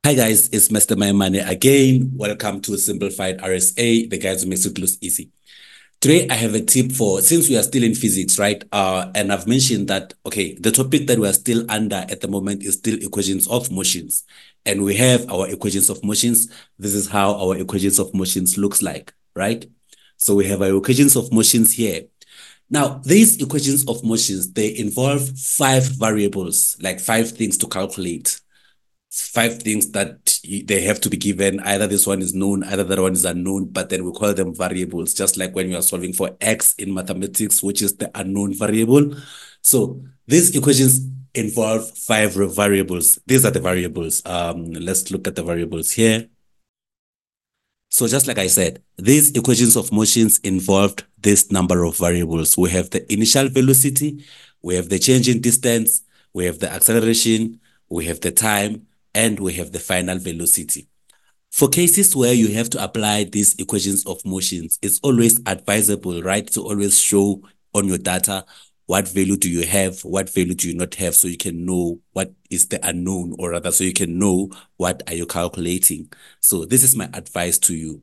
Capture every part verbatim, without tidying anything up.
Hi guys, it's Mister Maimane again. Welcome to Simplified R S A, the guys who makes it look easy. Today I have a tip for, since we are still in physics, right? Uh, and I've mentioned that, okay, the topic that we are still under at the moment is still equations of motions. And we have our equations of motions. This is how our equations of motions looks like, right? So we have our equations of motions here. Now, these equations of motions, they involve five variables, like five things to calculate. Five things that they have to be given. Either this one is known, either that one is unknown, but then we call them variables, just like when you are solving for x in mathematics, which is the unknown variable. So these equations involve five variables. These are the variables. Um, let's look at the variables here. So just like I said, these equations of motions involved this number of variables. We have the initial velocity, we have the change in distance, we have the acceleration, we have the time, and we have the final velocity. For cases where you have to apply these equations of motions, it's always advisable, right, to always show on your data what value do you have, what value do you not have, so you can know what is the unknown, or rather, so you can know what are you calculating. So this is my advice to you.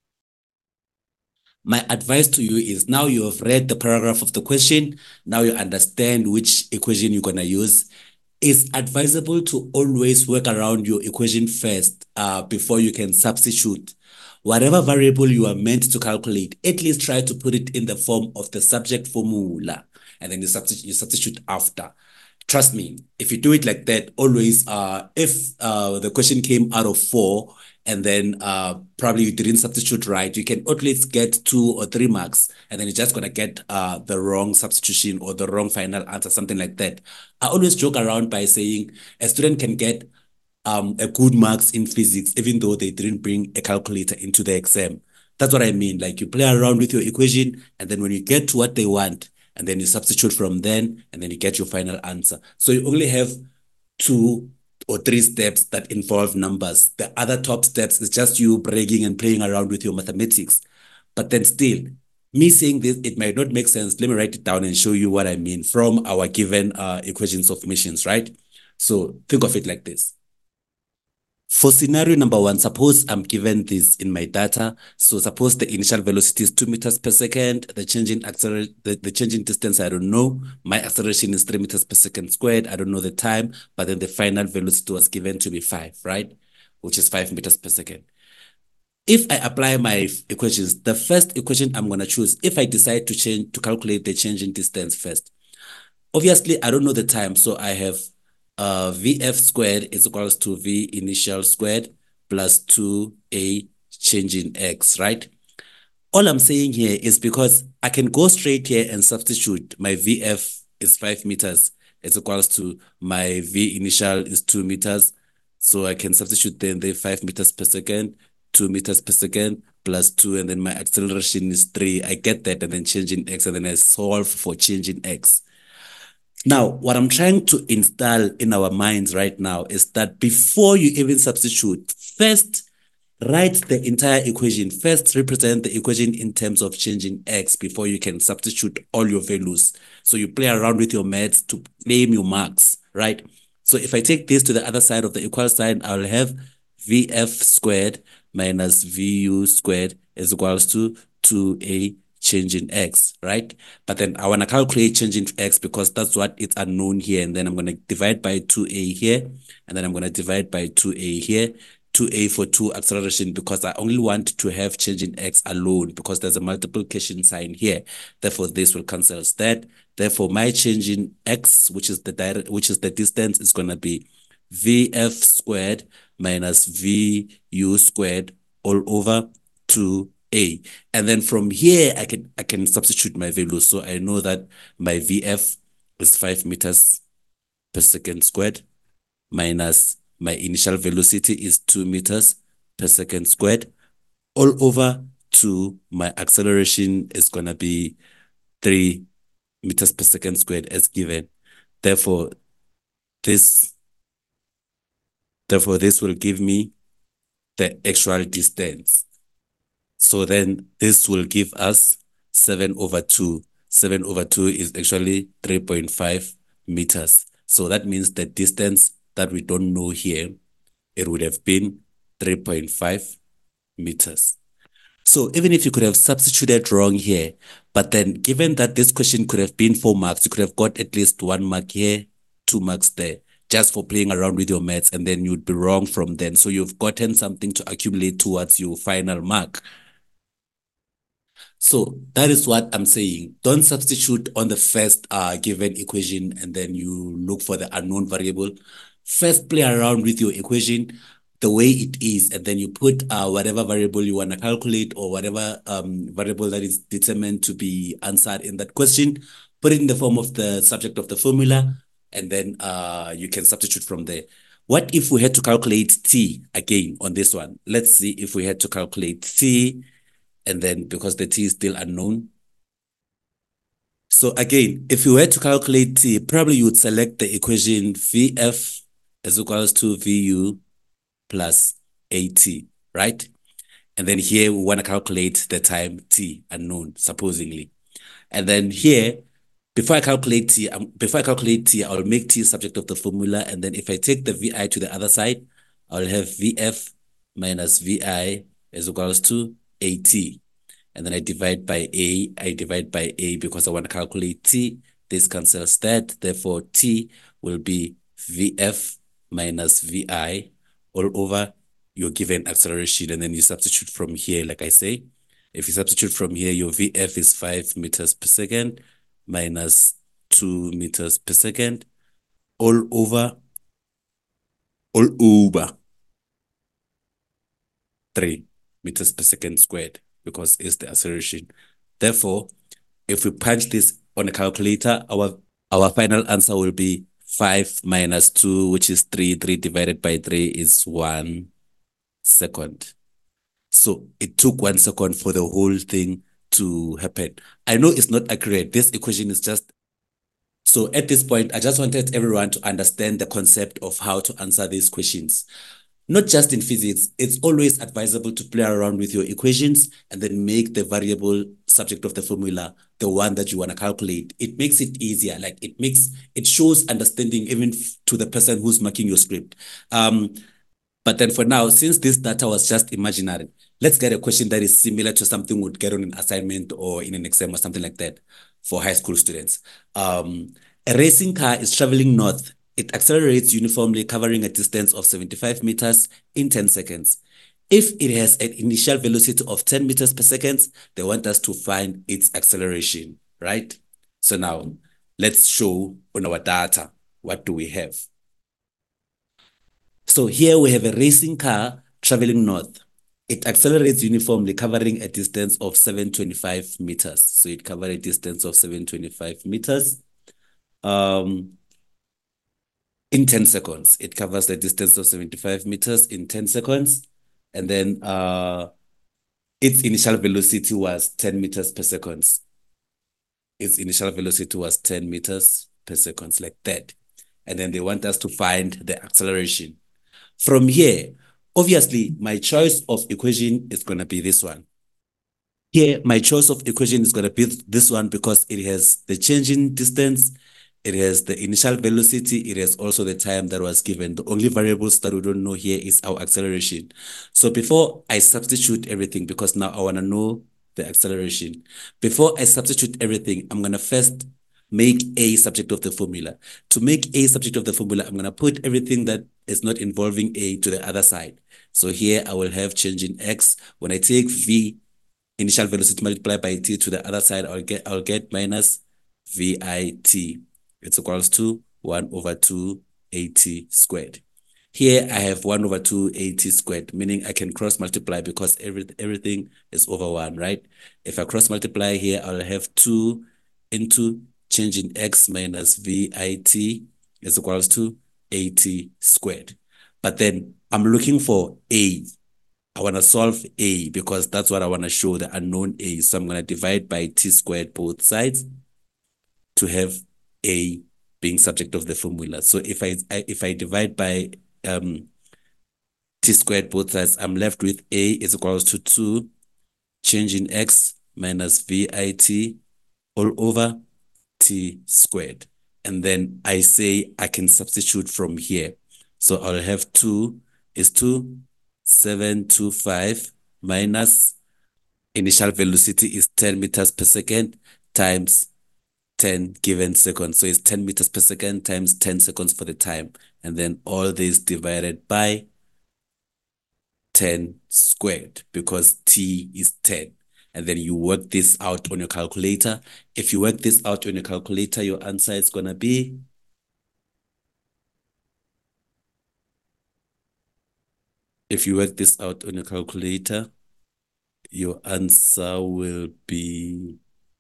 My advice to you is, now you have read the paragraph of the question, now you understand which equation you're going to use. It's advisable to always work around your equation first uh, before you can substitute. Whatever variable you are meant to calculate, at least try to put it in the form of the subject formula, and then you substitute, you substitute after. Trust me, if you do it like that, always, uh, if uh, the question came out of four, and then uh, probably you didn't substitute right, you can at least get two or three marks, and then you're just going to get uh, the wrong substitution or the wrong final answer, something like that. I always joke around by saying a student can get um, a good marks in physics, even though they didn't bring a calculator into the exam. That's what I mean. Like, you play around with your equation, and then when you get to what they want, and then you substitute from then, and then you get your final answer. So you only have two or three steps that involve numbers. The other top steps is just you bragging and playing around with your mathematics. But then still, me saying this, it might not make sense. Let me write it down and show you what I mean from our given uh, equations of motions, right? So think of it like this. For scenario number one, suppose I'm given this in my data. So suppose the initial velocity is two meters per second, the change in acceleration, the, the change in distance, I don't know. My acceleration is three meters per second squared. I don't know the time, but then the final velocity was given to be five, right? Which is five meters per second. If I apply my equations, the first equation I'm going to choose, if I decide to change, to calculate the change in distance first, obviously I don't know the time. So I have uh, Vf squared is equals to V initial squared plus two A change in X, right? All I'm saying here is because I can go straight here and substitute my Vf is five meters. It's equals to my V initial is two meters. So I can substitute then the five meters per second, two meters per second plus two, and then my acceleration is three. I get that, and then change in X, and then I solve for change in X. Now, what I'm trying to install in our minds right now is that before you even substitute, first write the entire equation. First, represent the equation in terms of changing X before you can substitute all your values. So you play around with your maths to claim your marks, right? So if I take this to the other side of the equal sign, I'll have Vf squared minus Vu squared is equals to two A change in X, right? But then I want to calculate change in X because that's what it's unknown here. And then I'm going to divide by two A here. And then I'm going to divide by two A here. two A for two acceleration, because I only want to have change in X alone because there's a multiplication sign here. Therefore, this will cancel that. Therefore, my change in X, which is the direct, which is the distance, is going to be Vf squared minus Vu squared all over two A. And then from here, I can I can substitute my values. So I know that my Vf is five meters per second squared minus my initial velocity is two meters per second squared all over two. My acceleration is going to be three meters per second squared as given. Therefore, this therefore this will give me the actual distance. So then this will give us seven over two. seven over two is actually three point five meters. So that means the distance that we don't know here it would have been three point five meters. So even if you could have substituted wrong here, but then given that this question could have been four marks, you could have got at least one mark here, two marks there, just for playing around with your maths, and then you'd be wrong from then. So you've gotten something to accumulate towards your final mark. So that is what I'm saying. Don't substitute on the first uh, given equation and then you look for the unknown variable. First, play around with your equation the way it is, and then you put uh, whatever variable you want to calculate or whatever um, variable that is determined to be answered in that question. Put it in the form of the subject of the formula, and then uh, you can substitute from there. What if we had to calculate t again on this one? Let's see if we had to calculate t, and then because the t is still unknown. So again, if you were to calculate t, probably you would select the equation Vf is equals to Vu plus At, right? And then here we want to calculate the time t, unknown, supposedly. And then here, before I calculate t, um, before I calculate t, I'll make t subject of the formula. And then if I take the Vi to the other side, I'll have Vf minus Vi is equals to At. And then I divide by A, I divide by A because I want to calculate T. This cancels that. Therefore, T will be Vf minus Vi all over your given acceleration. And then you substitute from here, like I say. If you substitute from here, your Vf is five meters per second minus two meters per second all over, all over three meters per second squared, because it's the acceleration. Therefore, if we punch this on a calculator, our, our final answer will be five minus two, which is three. three divided by three is one second. So it took one second for the whole thing to happen. I know it's not accurate. This equation is just... So at this point, I just wanted everyone to understand the concept of how to answer these questions. Not just in physics, it's always advisable to play around with your equations and then make the variable subject of the formula the one that you want to calculate. It makes it easier. Like it makes, it shows understanding even to the person who's marking your script. Um, but then for now, since this data was just imaginary, let's get a question that is similar to something we'd get on an assignment or in an exam or something like that for high school students. Um, a racing car is traveling north. It accelerates uniformly, covering a distance of seventy-five meters in ten seconds. If it has an initial velocity of ten meters per second, they want us to find its acceleration, right? So now let's show on our data, what do we have? So here we have a racing car traveling north. It accelerates uniformly, covering a distance of seven hundred twenty-five meters. So it covers a distance of seven hundred twenty-five meters. Um, in ten seconds. It covers the distance of seventy-five meters in ten seconds. And then uh, its initial velocity was ten meters per second. Its initial velocity was ten meters per second, like that. And then they want us to find the acceleration. From here, obviously, my choice of equation is going to be this one. Here, my choice of equation is going to be this one because it has the change in distance, it has the initial velocity, it has also the time that was given. The only variables that we don't know here is our acceleration. So before I substitute everything, because now I want to know the acceleration, before I substitute everything, I'm going to first make A subject of the formula. To make A subject of the formula, I'm going to put everything that is not involving A to the other side. So here I will have change in X. When I take V, initial velocity multiplied by T to the other side, I'll get, I'll get minus V I T. It's equals to one over two AT squared. Here I have one over two AT squared, meaning I can cross multiply because every, everything is over one, right? If I cross multiply here, I'll have two into change in X minus V I T is equals to AT squared. But then I'm looking for A. I want to solve A because that's what I want to show, the unknown A. So I'm going to divide by T squared both sides to have A being subject of the formula. So if I, I if I divide by um, T squared both sides, I'm left with A is equals to two change in X minus V I T all over T squared. And then I say I can substitute from here. So I'll have two is two seven two five minus initial velocity is ten meters per second times ten given seconds. So it's ten meters per second times ten seconds for the time. And then all this divided by ten squared because t is ten. And then you work this out on your calculator. If you work this out on your calculator, your answer is going to be if you work this out on your calculator, your answer will be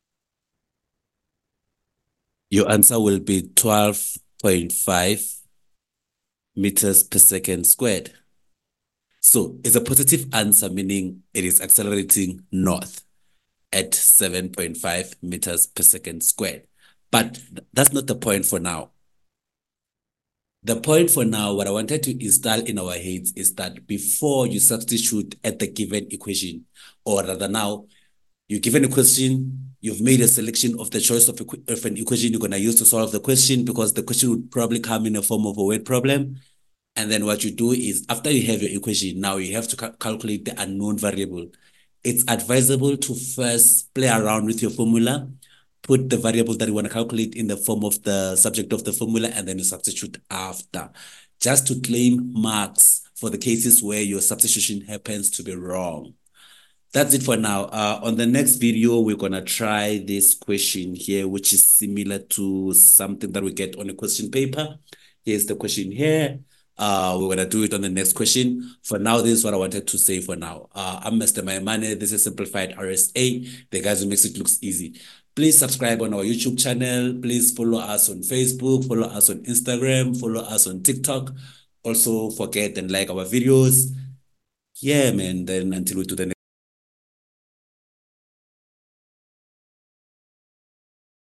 your answer will be twelve point five meters per second squared. So it's a positive answer, meaning it is accelerating north at seven point five meters per second squared. But that's not the point for now. The point for now, what I wanted to install in our heads is that before you substitute at the given equation, or rather now, you're given a question, you've made a selection of the choice of, of an equation you're going to use to solve the question because the question would probably come in the form of a word problem. And then what you do is after you have your equation, now you have to ca calculate the unknown variable. It's advisable to first play around with your formula, put the variable that you want to calculate in the form of the subject of the formula, and then you substitute after, just to claim marks for the cases where your substitution happens to be wrong. That's it for now. Uh, on the next video, we're going to try this question here, which is similar to something that we get on a question paper. Here's the question here. Uh, we're going to do it on the next question. For now, this is what I wanted to say for now. Uh, I'm Mister Maimane. This is Simplified R S A, the guys who makes it look easy. Please subscribe on our YouTube channel. Please follow us on Facebook, follow us on Instagram, follow us on TikTok. Also, forget and like our videos. Yeah, man. Then until we do the next